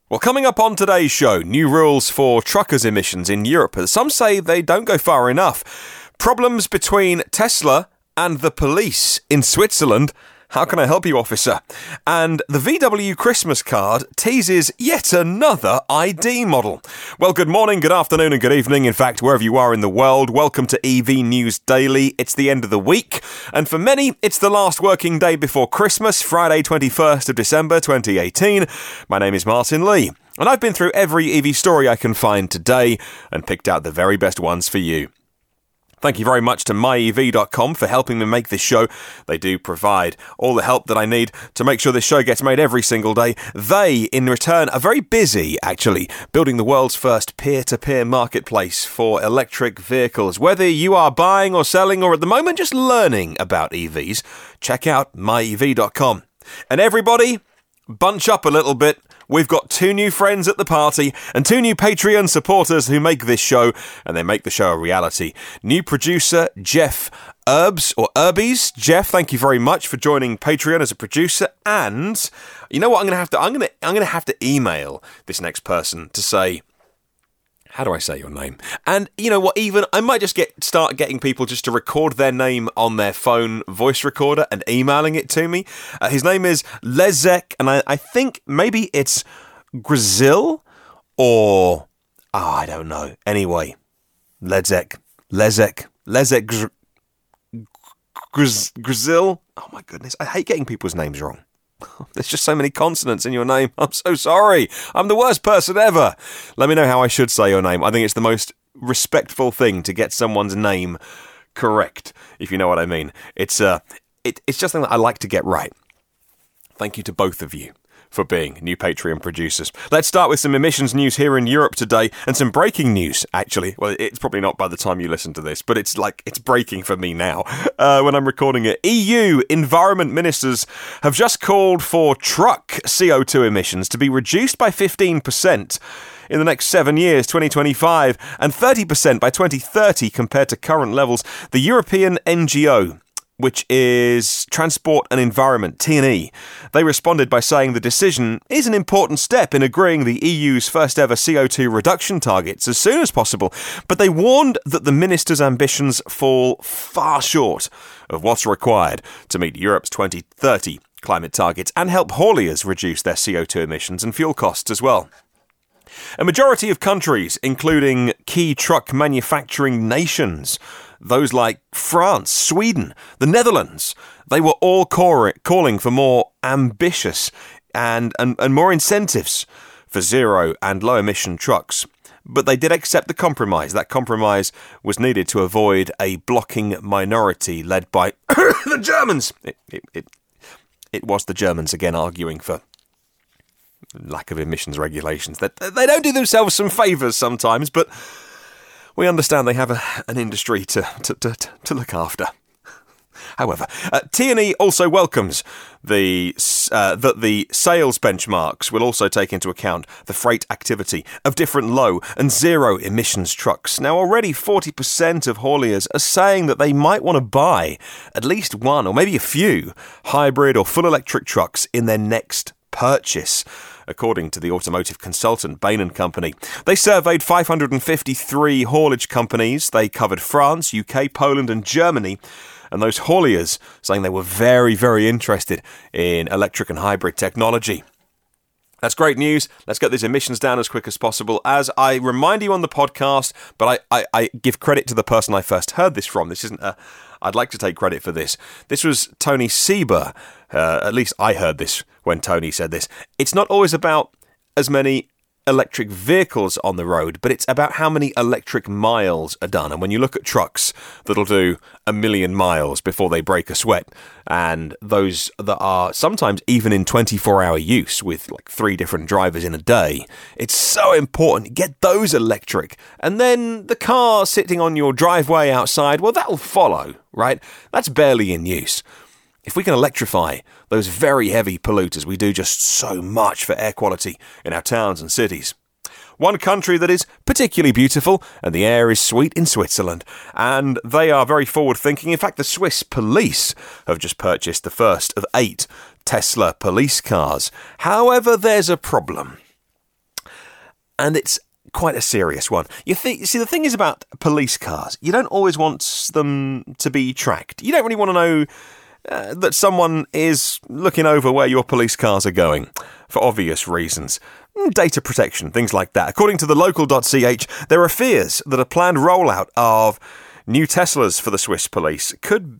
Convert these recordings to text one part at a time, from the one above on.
Well, coming up on today's show, new rules for truckers' emissions in Europe. Some say they don't go far enough. Problems between Tesla and the police in Switzerland. How can I help you, officer? And the VW Christmas card teases yet another ID model. Well, good morning, good afternoon and good evening. In fact, wherever you are in the world, welcome to EV News Daily. It's the end of the week, and for many, it's the last working day before Christmas, Friday 21st of December 2018. My name is Martin Lee, and I've been through every EV story I can find today and picked out the very best ones for you. Thank you very much to myev.com for helping me make this show. They do provide all the help that I need to make sure this show gets made every single day. They, in return, are very busy, actually, building the world's first peer-to-peer marketplace for electric vehicles. Whether you are buying or selling or at the moment just learning about EVs, check out myev.com. And everybody, bunch up a little bit. We've got 2 new friends at the party and 2 new Patreon supporters who make this show, and they make the show a reality. New producer Jeff Urbies. Jeff, thank you very much for joining Patreon as a producer. And you know what? I'm gonna have to email this next person to say, how do I say your name? And you know what, even I might just start getting people just to record their name on their phone voice recorder and emailing it to me. His name is Lezek, and I think maybe it's Grzil or... I don't know. Anyway, Lezek Grzil. Oh my goodness, I hate getting people's names wrong. There's just so many consonants in your name. I'm so sorry. I'm the worst person ever. Let me know how I should say your name. I think it's the most respectful thing to get someone's name correct, if you know what I mean. It's just something that I like to get right. Thank you to both of you for being new Patreon producers. Let's start with some emissions news here in Europe today, and some breaking news, actually. Well, it's probably not by the time you listen to this, but it's breaking for me now when I'm recording it. EU environment ministers have just called for truck CO2 emissions to be reduced by 15% in the next 7 years, 2025, and 30% by 2030 compared to current levels. The European NGO, which is Transport and Environment, T&E. They responded by saying the decision is an important step in agreeing the EU's first ever CO2 reduction targets as soon as possible, but they warned that the ministers' ambitions fall far short of what's required to meet Europe's 2030 climate targets and help hauliers reduce their CO2 emissions and fuel costs as well. A majority of countries, including key truck manufacturing nations, those like France, Sweden, the Netherlands, they were all calling for more ambitious and more incentives for zero and low emission trucks. But they did accept the compromise. That compromise was needed to avoid a blocking minority led by the Germans. It was the Germans again arguing for lack of emissions regulations. They don't do themselves some favours sometimes, but we understand they have an industry to look after. However, T&E also welcomes that the sales benchmarks will also take into account the freight activity of different low and zero emissions trucks. Now, already 40% of hauliers are saying that they might want to buy at least one or maybe a few hybrid or full electric trucks in their next purchase, according to the automotive consultant Bain & Company. They surveyed 553 haulage companies. They covered France, UK, Poland and Germany. And those hauliers saying they were very, very interested in electric and hybrid technology. That's great news. Let's get these emissions down as quick as possible. As I remind you on the podcast, but I give credit to the person I first heard this from. This isn't I'd like to take credit for this. This was Tony Sieber. At least I heard this when Tony said this. It's not always about as many electric vehicles on the road, but it's about how many electric miles are done. And when you look at trucks that'll do 1 million miles before they break a sweat, and those that are sometimes even in 24-hour use with like 3 different drivers in a day, it's so important to get those electric. And then the car sitting on your driveway outside, well, that'll follow, right? That's barely in use. If we can electrify those very heavy polluters, we do just so much for air quality in our towns and cities. One country that is particularly beautiful and the air is sweet in Switzerland, and they are very forward-thinking. In fact, the Swiss police have just purchased the first of 8 Tesla police cars. However, there's a problem. And it's quite a serious one. See, the thing is about police cars, you don't always want them to be tracked. You don't really want to know that someone is looking over where your police cars are going, for obvious reasons. Data protection, things like that. According to the local.ch, there are fears that a planned rollout of new Teslas for the Swiss police could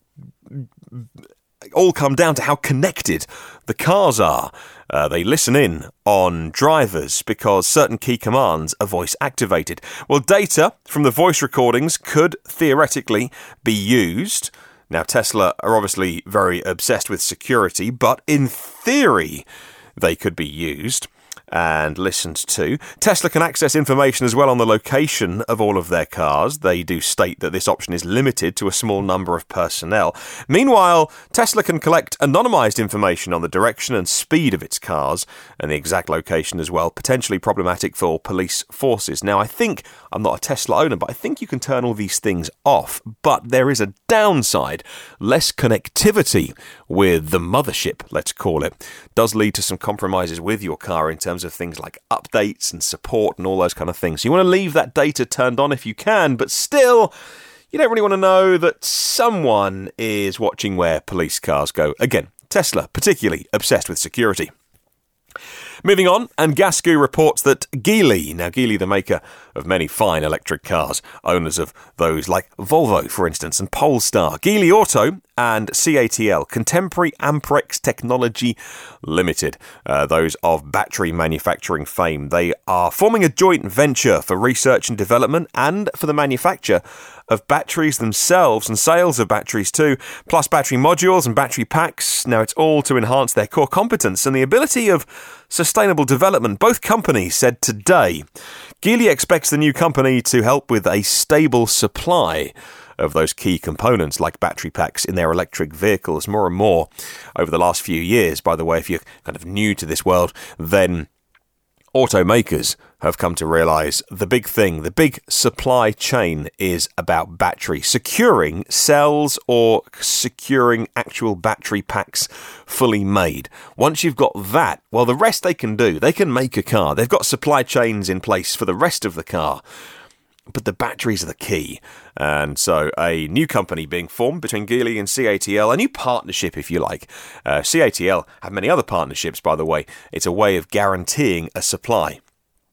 all come down to how connected the cars are. They listen in on drivers because certain key commands are voice activated. Well, data from the voice recordings could theoretically be used. Now, Tesla are obviously very obsessed with security, but in theory, they could be used and listened to. Tesla can access information as well on the location of all of their cars. They do state that this option is limited to a small number of personnel. Meanwhile, Tesla can collect anonymized information on the direction and speed of its cars and the exact location as well, potentially problematic for police forces. Now, I'm not a Tesla owner, but I think you can turn all these things off. But there is a downside. Less connectivity with the mothership, let's call it, does lead to some compromises with your car in terms of things like updates and support and all those kind of things. So you want to leave that data turned on if you can, but still, you don't really want to know that someone is watching where police cars go. Again, Tesla, particularly obsessed with security. Moving on, and Gasgoo reports that Geely, now Geely the maker of many fine electric cars, owners of those like Volvo, for instance, and Polestar, Geely Auto and CATL, Contemporary Amperex Technology Limited, those of battery manufacturing fame. They are forming a joint venture for research and development and for the manufacture of batteries themselves and sales of batteries too, plus battery modules and battery packs. Now, it's all to enhance their core competence and the ability of sustainable development. Both companies said today Geely expects the new company to help with a stable supply of those key components like battery packs in their electric vehicles more and more over the last few years. By the way, if you're kind of new to this world, then automakers have come to realise the big thing, the big supply chain is about battery. Securing cells or securing actual battery packs fully made. Once you've got that, well, the rest they can do. They can make a car. They've got supply chains in place for the rest of the car. But the batteries are the key. And so a new company being formed between Geely and CATL, a new partnership, if you like. CATL have many other partnerships, by the way. It's a way of guaranteeing a supply.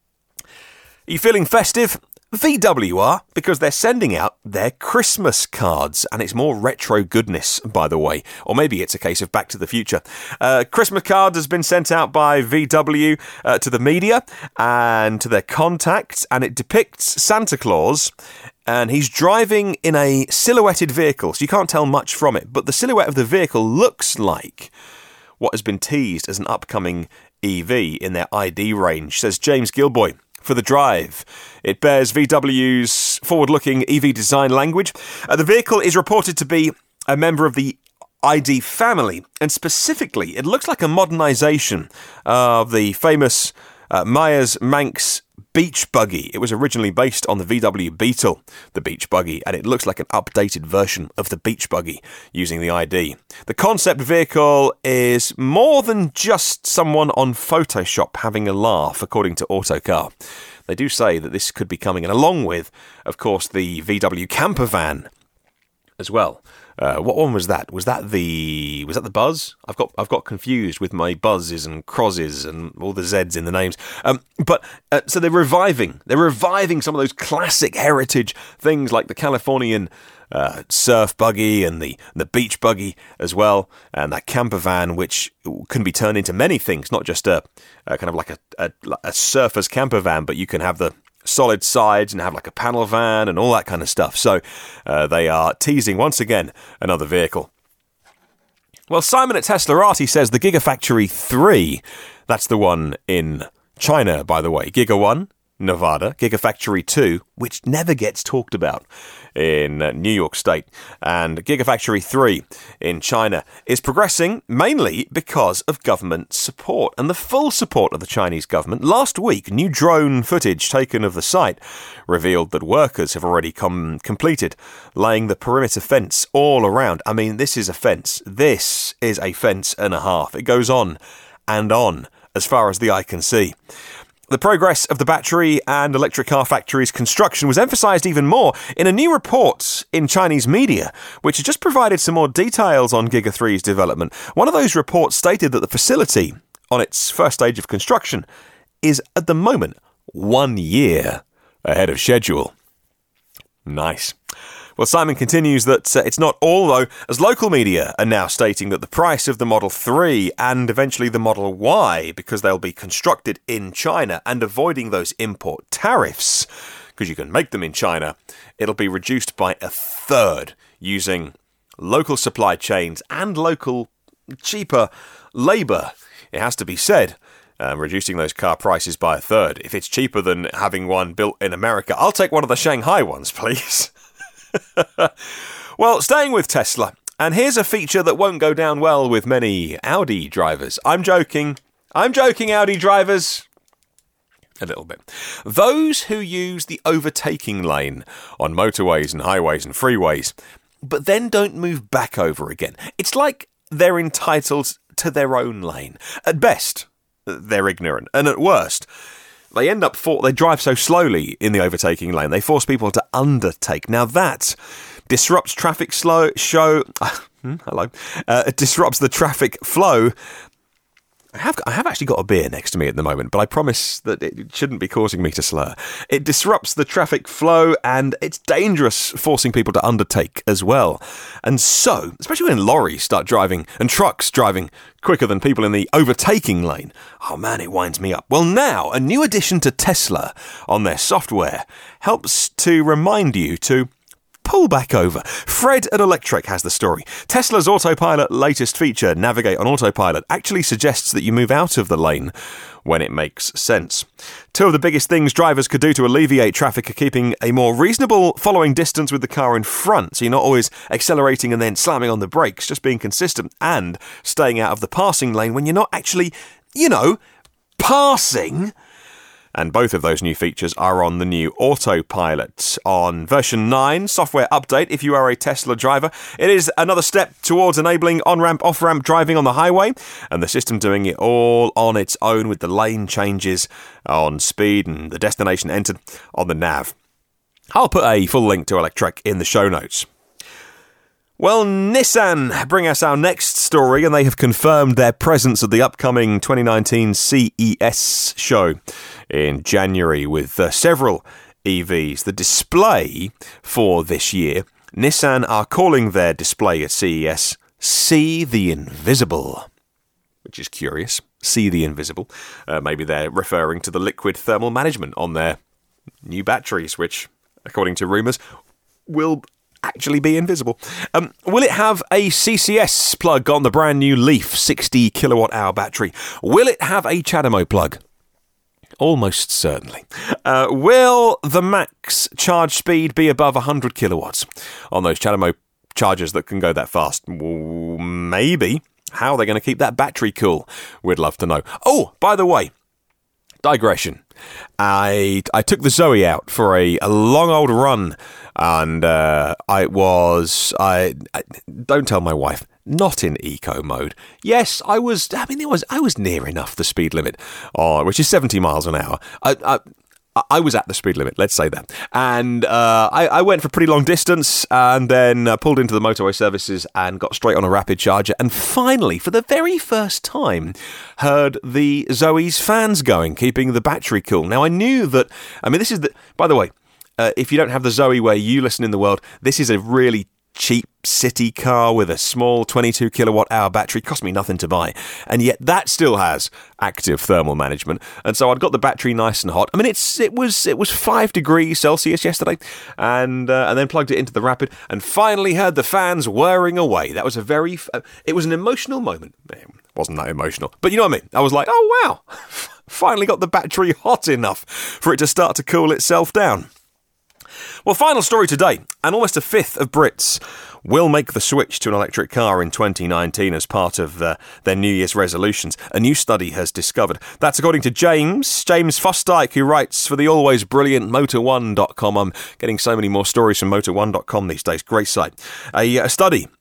Are you feeling festive? VW are, because they're sending out their Christmas cards, and it's more retro goodness, by the way. Or maybe it's a case of Back to the Future. Christmas card has been sent out by VW to the media and to their contacts, and it depicts Santa Claus, and he's driving in a silhouetted vehicle, so you can't tell much from it, but the silhouette of the vehicle looks like what has been teased as an upcoming EV in their ID range, says James Gilboy. For the drive. It bears VW's forward-looking EV design language. The vehicle is reported to be a member of the ID family, and specifically, it looks like a modernisation of the famous Myers-Manx Beach Buggy. It was originally based on the VW Beetle, the Beach Buggy, and it looks like an updated version of the Beach Buggy using the ID. The concept vehicle is more than just someone on Photoshop having a laugh, according to Autocar. They do say that this could be coming, and along with, of course, the VW camper van as well. What one was that? Was that the Buzz? I've got confused with my Buzzes and Crosses and all the Zs in the names. So they're reviving some of those classic heritage things like the Californian surf buggy and the beach buggy as well, and that camper van, which can be turned into many things, not just a kind of like a surfer's camper van, but you can have the solid sides and have like a panel van and all that kind of stuff. So they are teasing once again another vehicle. Well, Simon at Teslarati says the Gigafactory 3, that's the one in China, by the way. Giga 1, Nevada, Gigafactory 2, which never gets talked about, in New York State, and Gigafactory 3 in China is progressing mainly because of government support and the full support of the Chinese government. Last week, new drone footage taken of the site revealed that workers have already completed laying the perimeter fence all around. I mean, this is a fence. This is a fence and a half. It goes on and on as far as the eye can see. The progress of the battery and electric car factory's construction was emphasised even more in a new report in Chinese media, which has just provided some more details on Giga 3's development. One of those reports stated that the facility, on its first stage of construction, is at the moment 1 year ahead of schedule. Nice. Well, Simon continues that it's not all, though, as local media are now stating that the price of the Model 3 and eventually the Model Y, because they'll be constructed in China and avoiding those import tariffs, because you can make them in China, it'll be reduced by a third using local supply chains and local cheaper labour. It has to be said. Reducing those car prices by a third. If it's cheaper than having one built in America, I'll take one of the Shanghai ones, please. Well, staying with Tesla, and here's a feature that won't go down well with many Audi drivers. I'm joking, Audi drivers. A little bit. Those who use the overtaking lane on motorways and highways and freeways, but then don't move back over again. It's like they're entitled to their own lane. At best, they're ignorant, and at worst, they they drive so slowly in the overtaking lane, they force people to undertake. Now that disrupts traffic it disrupts the traffic flow. I have actually got a beer next to me at the moment, but I promise that it shouldn't be causing me to slur. It disrupts the traffic flow, and it's dangerous forcing people to undertake as well. And so, especially when lorries start driving and trucks driving quicker than people in the overtaking lane, oh man, it winds me up. Well, now, a new addition to Tesla on their software helps to remind you to pull back over. Fred at Electrek has the story. Tesla's Autopilot latest feature, Navigate on Autopilot, actually suggests that you move out of the lane when it makes sense. Two of the biggest things drivers could do to alleviate traffic are keeping a more reasonable following distance with the car in front, so you're not always accelerating and then slamming on the brakes, just being consistent, and staying out of the passing lane when you're not actually, passing. And both of those new features are on the new Autopilot. On version 9 software update, if you are a Tesla driver, it is another step towards enabling on-ramp, off-ramp driving on the highway, and the system doing it all on its own with the lane changes on speed and the destination entered on the nav. I'll put a full link to Electrek in the show notes. Well, Nissan bring us our next story, and they have confirmed their presence at the upcoming 2019 CES show in January with several EVs. The display for this year, Nissan are calling their display at CES See the Invisible, which is curious. See the Invisible. Maybe they're referring to the liquid thermal management on their new batteries, which, according to rumours, will actually be invisible. Will it have a CCS plug on the brand new Leaf 60 kilowatt hour battery? Will it have a CHAdeMO plug? Almost certainly. Will the max charge speed be above 100 kilowatts on those CHAdeMO chargers that can go that fast? Maybe. How are they going to keep that battery cool? We'd love to know. Oh, by the way, digression. I took the Zoe out for a long old run, and I don't tell my wife, not in eco mode. Yes, I was near enough the speed limit, which is 70 miles an hour. I was at the speed limit, let's say that. And I went for a pretty long distance and then pulled into the motorway services and got straight on a rapid charger. And finally, for the very first time, heard the Zoe's fans going, keeping the battery cool. Now, I knew that, this is by the way, if you don't have the Zoe where you listen in the world, this is a really cheap city car with a small 22 kilowatt hour battery. Cost me nothing to buy, and yet that still has active thermal management. And so I'd got the battery nice and hot. It was 5 degrees Celsius yesterday, and then plugged it into the Rapid and finally heard the fans whirring away. That was it was an emotional moment. It wasn't that emotional, but you know what I mean. I was like, oh wow, finally got the battery hot enough for it to start to cool itself down. Well, final story today, and almost a fifth of Brits will make the switch to an electric car in 2019 as part of their New Year's resolutions, a new study has discovered. That's according to James Fosdyke, who writes for the always brilliant Motor1.com. I'm getting so many more stories from Motor1.com these days. Great site. A study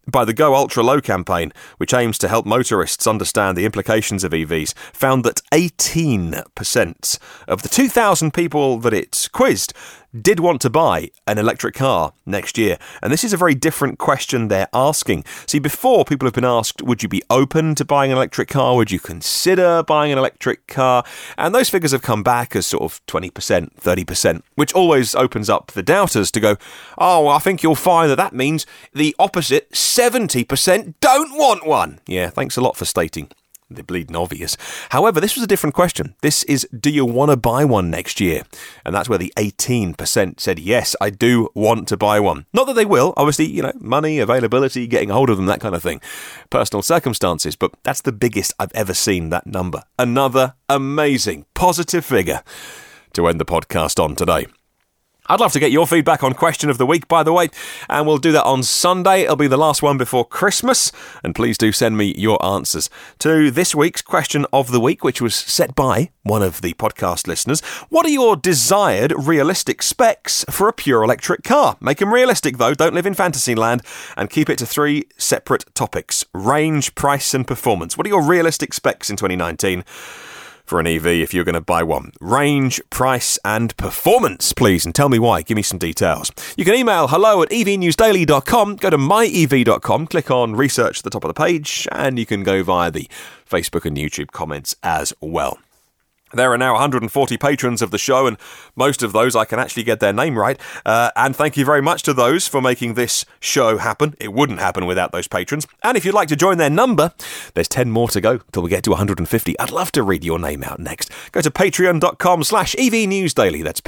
by the Go Ultra Low campaign, which aims to help motorists understand the implications of EVs, found that 18% of the 2,000 people that it quizzed did want to buy an electric car next year. And this is a very different question they're asking. See, before, people have been asked, would you be open to buying an electric car? Would you consider buying an electric car? And those figures have come back as sort of 20%, 30%, which always opens up the doubters to go, oh, I think you'll find that means the opposite 70% don't want one. Yeah, thanks a lot for stating the bleeding obvious. However, this was a different question. This is, do you want to buy one next year? And that's where the 18% said, yes, I do want to buy one. Not that they will, obviously, money, availability, getting hold of them, that kind of thing. Personal circumstances, but that's the biggest I've ever seen, that number. Another amazing, positive figure to end the podcast on today. I'd love to get your feedback on Question of the Week, by the way, and we'll do that on Sunday. It'll be the last one before Christmas, and please do send me your answers to this week's Question of the Week, which was set by one of the podcast listeners. What are your desired realistic specs for a pure electric car? Make them realistic, though. Don't live in fantasy land, and keep it to 3 separate topics: range, price, and performance. What are your realistic specs in 2019? For an EV, if you're going to buy one? Range, price, and performance, please. And tell me why. Give me some details. You can email hello@evnewsdaily.com. Go to myev.com. Click on research at the top of the page. And you can go via the Facebook and YouTube comments as well. There are now 140 patrons of the show, and most of those I can actually get their name right. And thank you very much to those for making this show happen. It wouldn't happen without those patrons. And if you'd like to join their number, there's 10 more to go till we get to 150. I'd love to read your name out next. Go to patreon.com/evnewsdaily. That's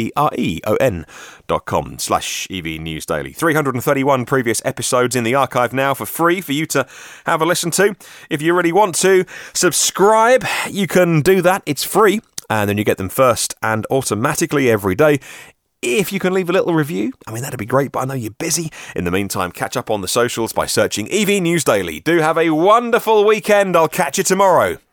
patreon.com/evnewsdaily. 331 previous episodes in the archive now for free for you to have a listen to. If you really want to subscribe, you can do that. It's free, and then you get them first and automatically every day. If you can leave a little review, that'd be great, but I know you're busy. In the meantime, catch up on the socials by searching EV News Daily. Do have a wonderful weekend. I'll catch you tomorrow.